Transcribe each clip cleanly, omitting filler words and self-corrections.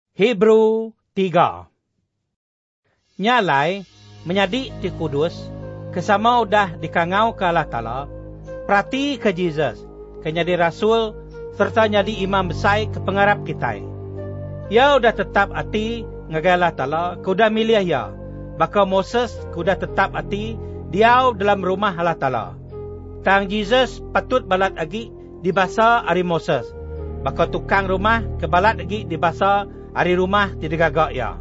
Hebrew 3. Nyalai menjadi ti kudus, kesama udah dikangau ke Allah Ta'ala, perhati ke Jesus, ke jadi rasul, serta jadi imam besar ke pengarap kita. Ya udah tetap hati ngagai Allah Ta'ala, ke udah milih ya. Baka Moses ke udah tetap hati, dia dalam rumah Allah Ta'ala. Tang Jesus patut balat lagi di bahasa hari Moses. Baka tukang rumah ke balat lagi di bahasa hari rumah tidak gagak ya.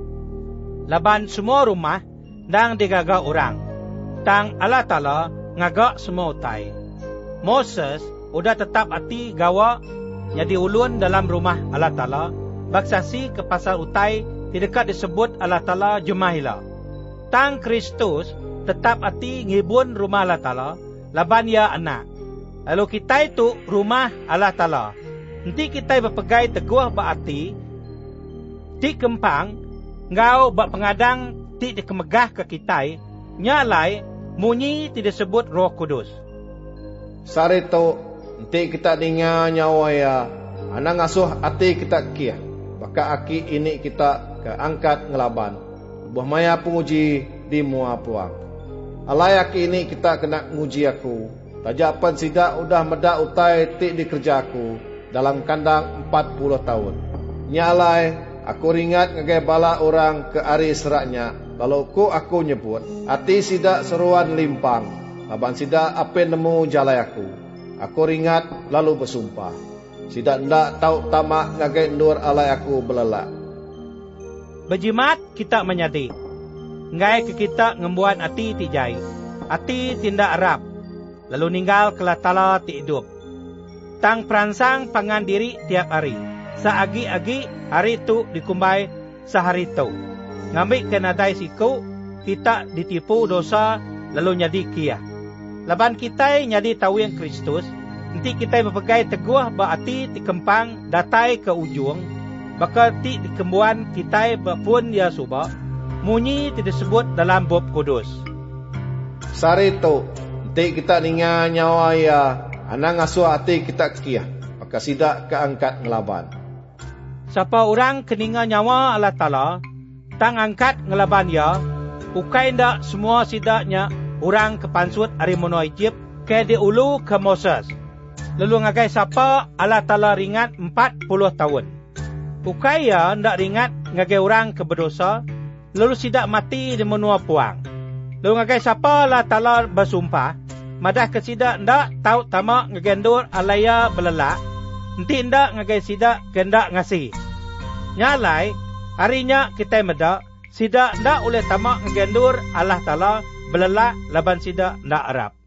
Laban semua rumah dang digagak orang. Tang Allah Ta'ala ngagak semua utai. Moses udah tetap hati gawa jadi ulun dalam rumah Allah Ta'ala. Baksaksi ke pasal utai tidak disebut Allah Ta'ala jemahilah. Tang Kristus tetap hati ngibun rumah Allah Ta'ala. Laban ya anak. Lalu kita itu rumah Allah Ta'ala. Nanti kita berpegai teguh berarti ti kempang ngau bak pengadang ti dikemegah ke kita nyalai munyi tidak sebut Roh Kudus. Sarito nanti kita dengar nyawa ya anak ngasuh hati kita kia. Baka aki ini kita keangkat ngelaban. Buah maya penguji di mua puang. Alai aki ini kita kena nguji aku. Tajapan sidak udah medak utai ti dikerja aku dalam kandang 40 tahun. Nyalai aku ringat ngagai bala orang ke ari seraknya. Kalau aku nyebut, hati sidak seruan limpang. Laban sidak apa nemu jalai aku. Aku ringat lalu bersumpah. Sidak ndak tahu tamak ngagai nur alai aku belelak. Berjimat kita menyadi. Ngai ke kita ngembuan hati ti jai. Hati tindak arap. Lalu ninggal ke latala ti hidup. Tang peransang pangan diri tiap hari. Saagi-agi hari tu dikumbai sehari tu. Ngambil kenadai siku, kita ditipu dosa lalu nyadi kia. Laban kita nyadi tahu yang Kristus, nanti kita berpegai teguh berarti dikempang datai ke ujung, bakal ti dikembuan kita berpun ya subak, munyi tidak disebut dalam bab kudus. Sarito, nanti kita dengar nyawa ya, anak ngasuh hati kita kia, maka sidak keangkat ngelaban. Siapa orang keninga nyawa Allah Ta'ala, tang angkat ngelaban ya, ukai ndak semua sidaknya orang kepansut hari mono Egypt ke diulu ke Moses. Lalu ngagai siapa Allah Ta'ala ringat 40 tahun. Ukai ya ndak ringat ngagai orang ke berdosa, lalu sidak mati di menua puang. Lalu ngagai siapa Allah Ta'ala bersumpah, madah ke sidak ndak tahu tamak ngagendur alaya belelak, nanti ndak ngagai sidak gendak ngasih. Nyalai harinya kita medak sidak ndak oleh tamak ngagendur Allah Ta'ala belelak laban sidak ndak arap.